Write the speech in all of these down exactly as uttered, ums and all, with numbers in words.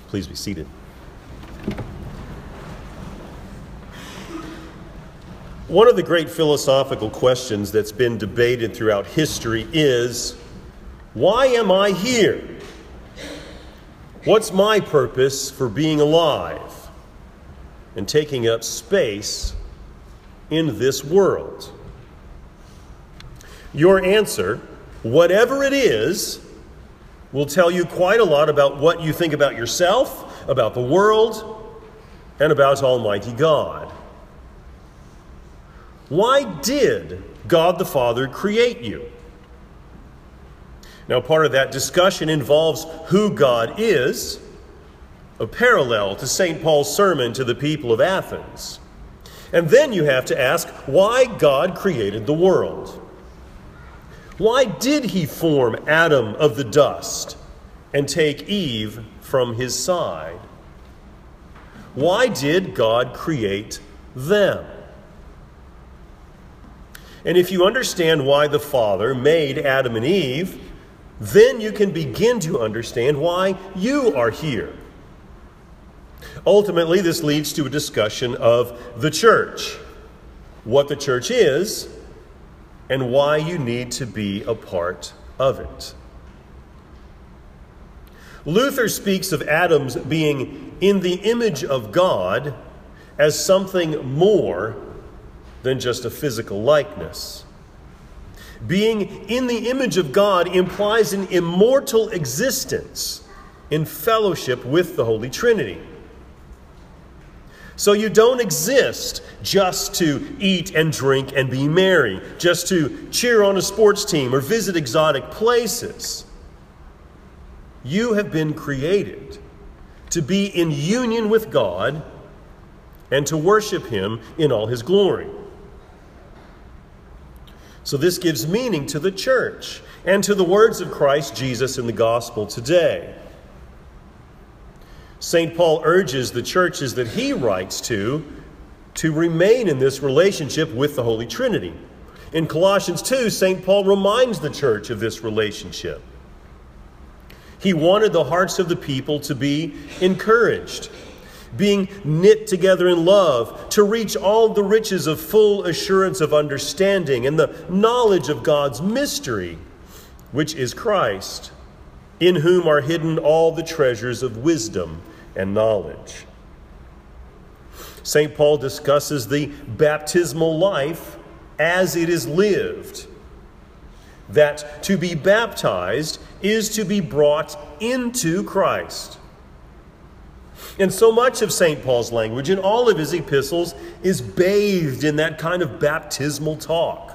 Please be seated. One of the great philosophical questions that's been debated throughout history is, why am I here? What's my purpose for being alive and taking up space in this world? Your answer, whatever it is, will tell you quite a lot about what you think about yourself, about the world, and about Almighty God. Why did God the Father create you? Now, part of that discussion involves who God is, a parallel to Saint Paul's sermon to the people of Athens. And then you have to ask why God created the world. Why did he form Adam of the dust and take Eve from his side? Why did God create them? And if you understand why the Father made Adam and Eve, then you can begin to understand why you are here. Ultimately, this leads to a discussion of the church, what the church is, and why you need to be a part of it. Luther speaks of Adam's being in the image of God as something more than just a physical likeness. Being in the image of God implies an immortal existence in fellowship with the Holy Trinity. So you don't exist just to eat and drink and be merry, just to cheer on a sports team or visit exotic places. You have been created to be in union with God and to worship Him in all His glory. So this gives meaning to the church and to the words of Christ Jesus in the gospel today. Saint Paul urges the churches that he writes to to remain in this relationship with the Holy Trinity. In Colossians two, Saint Paul reminds the church of this relationship. He wanted the hearts of the people to be encouraged, being knit together in love, to reach all the riches of full assurance of understanding and the knowledge of God's mystery, which is Christ, in whom are hidden all the treasures of wisdom and knowledge. Saint Paul discusses the baptismal life as it is lived, that to be baptized is to be brought into Christ. And so much of Saint Paul's language in all of his epistles is bathed in that kind of baptismal talk.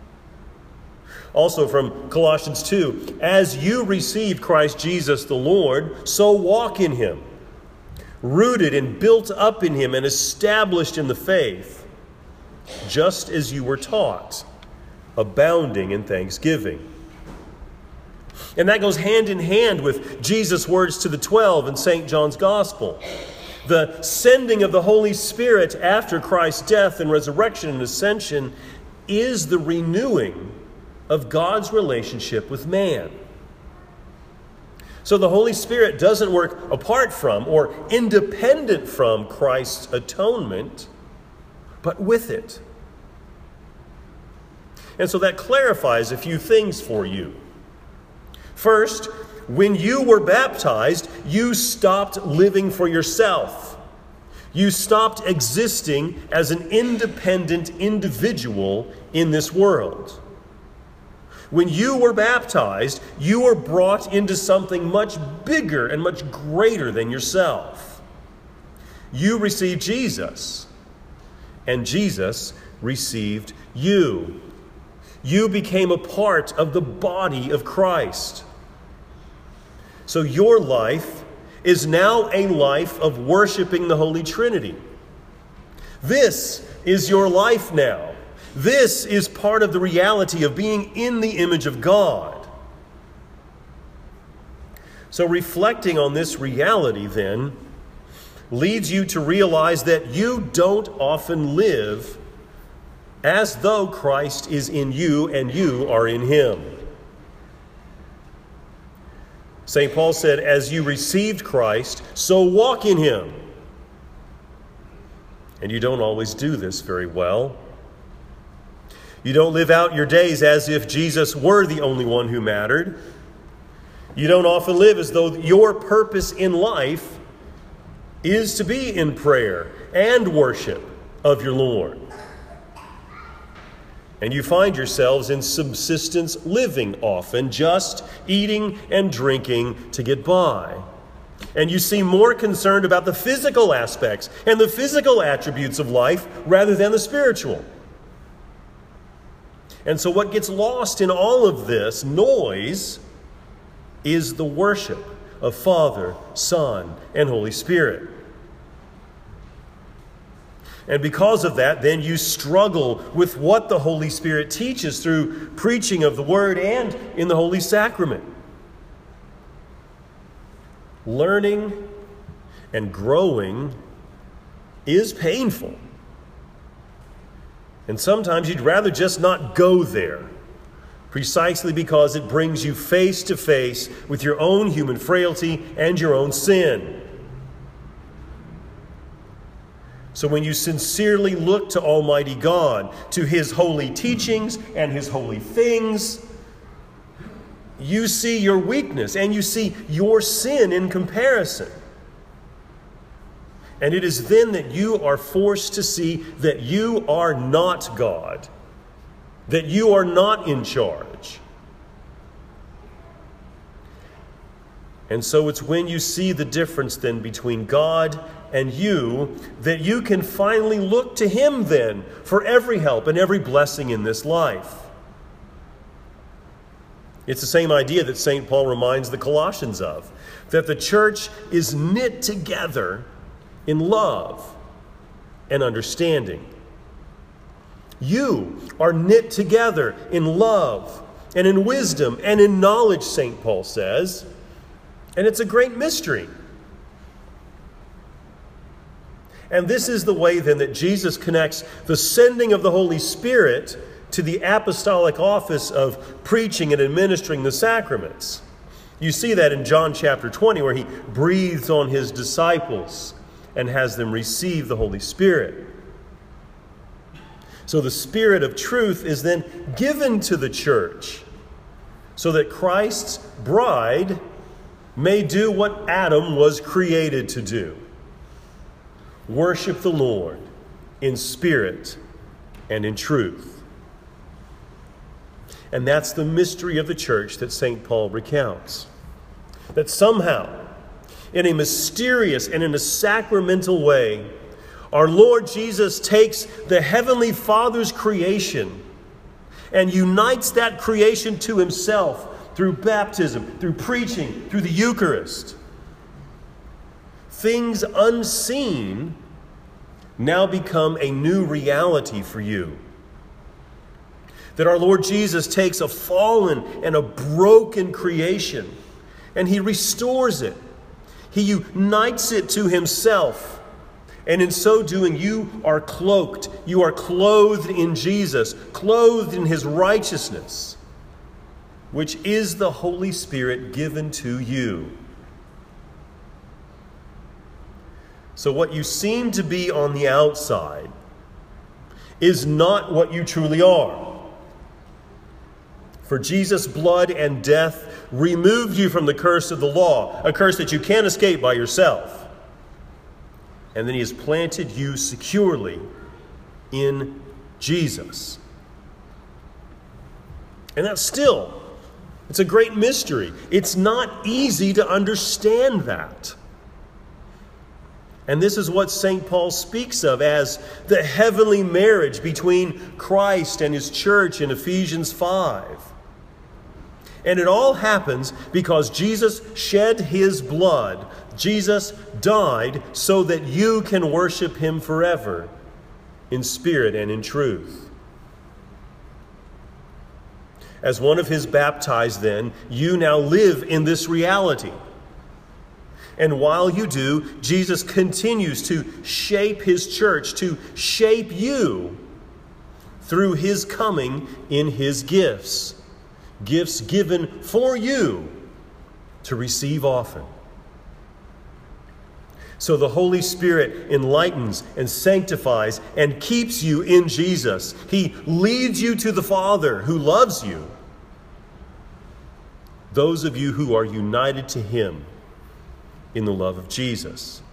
Also from Colossians two, as you received Christ Jesus the Lord, so walk in him, rooted and built up in him and established in the faith, just as you were taught, abounding in thanksgiving. And that goes hand in hand with Jesus' words to the twelve in Saint John's Gospel. The sending of the Holy Spirit after Christ's death and resurrection and ascension is the renewing of God's relationship with man. So the Holy Spirit doesn't work apart from or independent from Christ's atonement, but with it. And so that clarifies a few things for you. First, when you were baptized, you stopped living for yourself. You stopped existing as an independent individual in this world. When you were baptized, you were brought into something much bigger and much greater than yourself. You received Jesus, and Jesus received you. You became a part of the body of Christ. So your life is now a life of worshiping the Holy Trinity. This is your life now. This is part of the reality of being in the image of God. So reflecting on this reality then leads you to realize that you don't often live as though Christ is in you and you are in him. Saint Paul said, as you received Christ, so walk in him. And you don't always do this very well. You don't live out your days as if Jesus were the only one who mattered. You don't often live as though your purpose in life is to be in prayer and worship of your Lord. And you find yourselves in subsistence living often, just eating and drinking to get by. And you seem more concerned about the physical aspects and the physical attributes of life rather than the spiritual. And so what gets lost in all of this noise is the worship of Father, Son, and Holy Spirit. And because of that, then you struggle with what the Holy Spirit teaches through preaching of the Word and in the Holy Sacrament. Learning and growing is painful. And sometimes you'd rather just not go there, precisely because it brings you face to face with your own human frailty and your own sin. So when you sincerely look to Almighty God, to His holy teachings and His holy things, you see your weakness and you see your sin in comparison. And it is then that you are forced to see that you are not God, that you are not in charge. And so it's when you see the difference then between God and you that you can finally look to Him then for every help and every blessing in this life. It's the same idea that Saint Paul reminds the Colossians of, that the church is knit together in love and understanding. You are knit together in love and in wisdom and in knowledge, Saint Paul says. And it's a great mystery. And this is the way then that Jesus connects the sending of the Holy Spirit to the apostolic office of preaching and administering the sacraments. You see that in John chapter twenty, where He breathes on His disciples and has them receive the Holy Spirit. So the Spirit of truth is then given to the church so that Christ's bride may do what Adam was created to do: worship the Lord in spirit and in truth. And that's the mystery of the church that Saint Paul recounts. That somehow, in a mysterious and in a sacramental way, our Lord Jesus takes the Heavenly Father's creation and unites that creation to Himself through baptism, through preaching, through the Eucharist. Things unseen now become a new reality for you. That our Lord Jesus takes a fallen and a broken creation and He restores it. He unites it to Himself. And in so doing, you are cloaked. You are clothed in Jesus, clothed in His righteousness, which is the Holy Spirit given to you. So what you seem to be on the outside is not what you truly are. For Jesus' blood and death removed you from the curse of the law, a curse that you can't escape by yourself. And then He has planted you securely in Jesus. And that's still, it's a great mystery. It's not easy to understand that. And this is what Saint Paul speaks of as the heavenly marriage between Christ and His church in Ephesians five. And it all happens because Jesus shed His blood. Jesus died so that you can worship Him forever in spirit and in truth. As one of His baptized then, you now live in this reality. And while you do, Jesus continues to shape His church, to shape you through His coming in His gifts. Gifts given for you to receive often. So the Holy Spirit enlightens and sanctifies and keeps you in Jesus. He leads you to the Father who loves you. Those of you who are united to Him in the love of Jesus.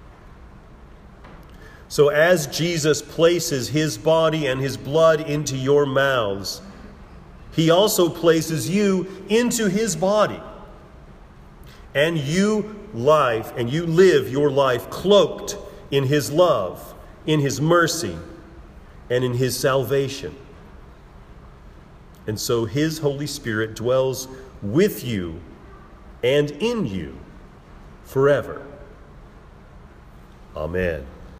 So as Jesus places His body and His blood into your mouths, He also places you into His body. And you life and you live your life cloaked in His love, in His mercy, and in His salvation. And so His Holy Spirit dwells with you and in you forever. Amen.